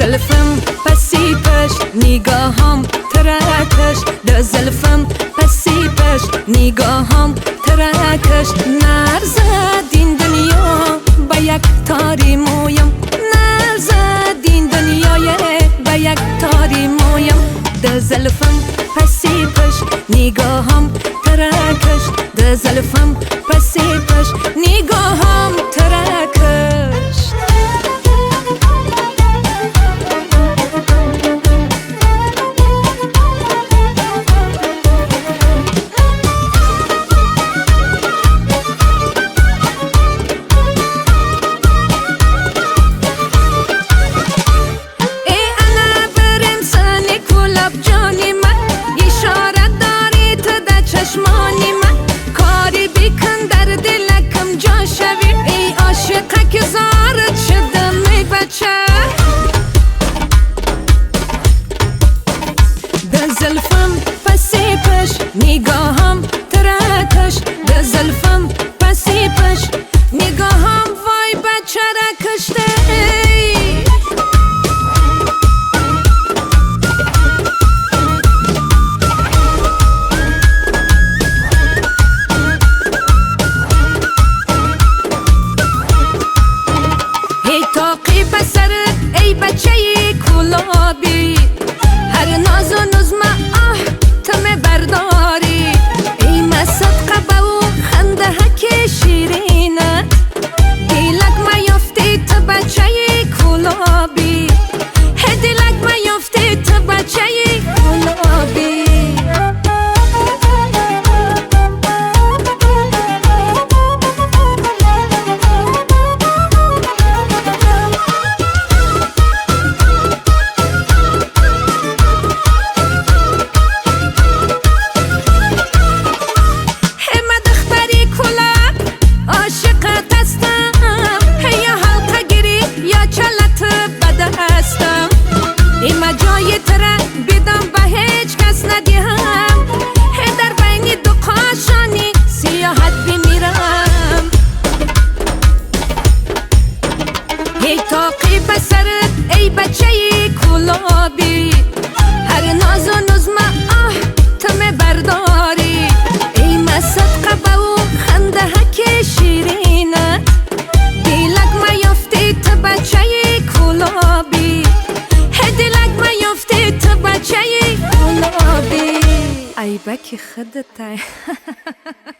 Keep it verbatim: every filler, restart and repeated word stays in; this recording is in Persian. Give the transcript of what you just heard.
زلفم پسیپش نگاهم ترکش ده زلفم پسیپش نگاهم ترکش نرزد این دنیا با یک تاری مویم نرزد این دنیای با یک تاری مویم ده زلفم پسیپش نگاهم ترکش ده زلفم پسیپش نگاهم ترکش زلفم پسیپش نگاهم ترکش ده زلفم پسیپش نگاهم وای بچه را کشته ای تاقی بسرت ای بچه کلابی هر ناز و نظمه آه تمه برداری ای مصدقه به او خنده هک شیرینه دیلک ما یافتی تو بچه کلابی هی دیلک ما یافتی تو بچه کلابی ایما جای تره بیدم به هیچ کس ندیم هی در بین دو قاشانی سیاحت بمیرم هی تاقی بسرت ای بچه کلابی هر ناز و نظمه آه تمه برداری ای مصدقه به او خنده هک شیرینه دیلک ما یافتی تو بچه کلابی دلک ما یافتی تو بچه گلابی ای بکی خودت